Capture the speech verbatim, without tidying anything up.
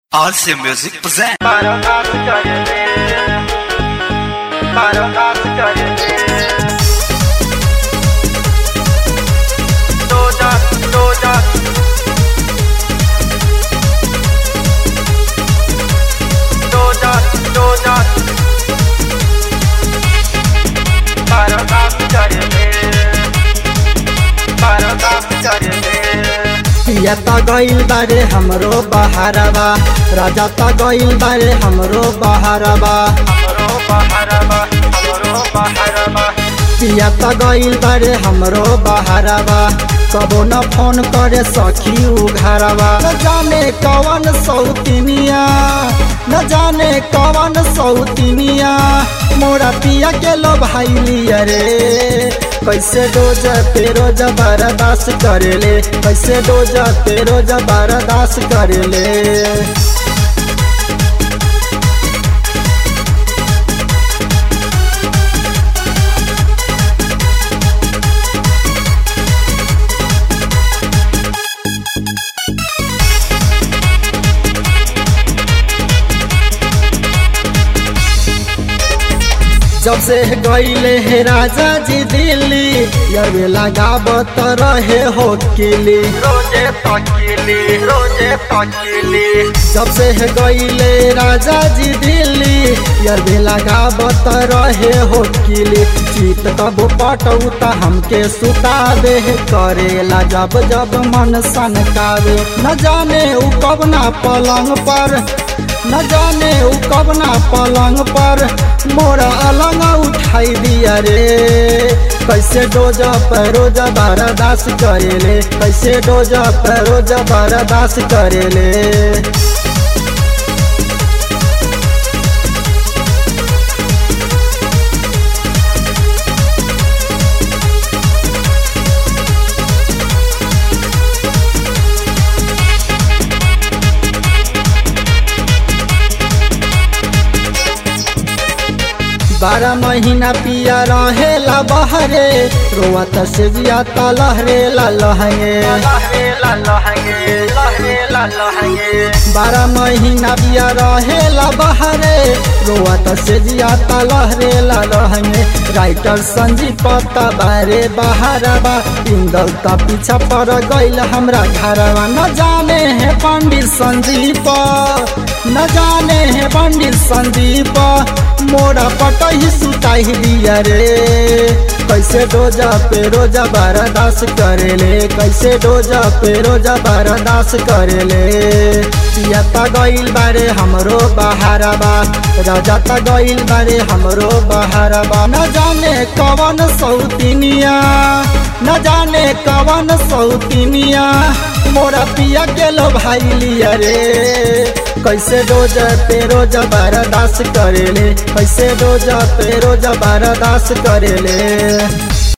Alsea Music present. Para ascar para ascar Doja Doja Doja Doja para ascar para ascar पिया त गइल बारे हमरो बहारबा राजा त गइल बारे हमरो बहारबा हमरो बहारबा हमरो बहारबा पिया त गइल बारे हमरो बहारबा कबो न फोन करे सखी उघारबा न जाने कवन सौतिनिया न जाने कवन सौतिनिया मोरा पिया के लो भाई लिया रे कैसे रोज पे रोज बर्दाश्त करेले कैसे रोज पे रोज बर्दाश्त करेले जब से गईले हे राजा जी दिल्ली यवे लगावत रहे हो किली रोजे तकिली रोजे तकिली जब से गईले राजा जी दिल्ली यवे लगावत रहे हो किली चित कब पटौता हमके सुता दे करेला जब जब मन सनकावे न जाने उ कबना पलंग पर न जाने उ कबना पलंग पर मोरा अलंग उठाई दिया रे कैसे डोजा परोजा बर्दाश्त करेले कैसे डोजा परोजा बर्दाश्त करेले बारह महीना पिया रहेला बहरे रोवत से जिया त लहरेला लहंगे लहरेला लहंगे लहरेला लहंगे बारह महीना पिया रहेला बहरे रोवत से जिया त लहरेला लहंगे राइटर संजीव पत्ता बारे बहारबा इंदल त पीछा पड़ गइल हमरा घरवा न जाने है पंडित संजीव न जाने है पंडित संजीव मोरा पटही सुताई दिया रे कैसे डोजा पे रोजा बर्दाश्त करेले कैसे डोजा पे रोजा बर्दाश्त करेले पिया त गइल बारे हमरो बहारबा राजा त गइल बारे हमरो बहारबा न जाने कवन सौतिनिया न जाने कवन सौतिनिया मोरा पिया के लो भाई लिया रे कैसे रोजा पे रोजा बर्दाश्त करेले कैसे रोजा पे रोजा बर्दाश्त करेले।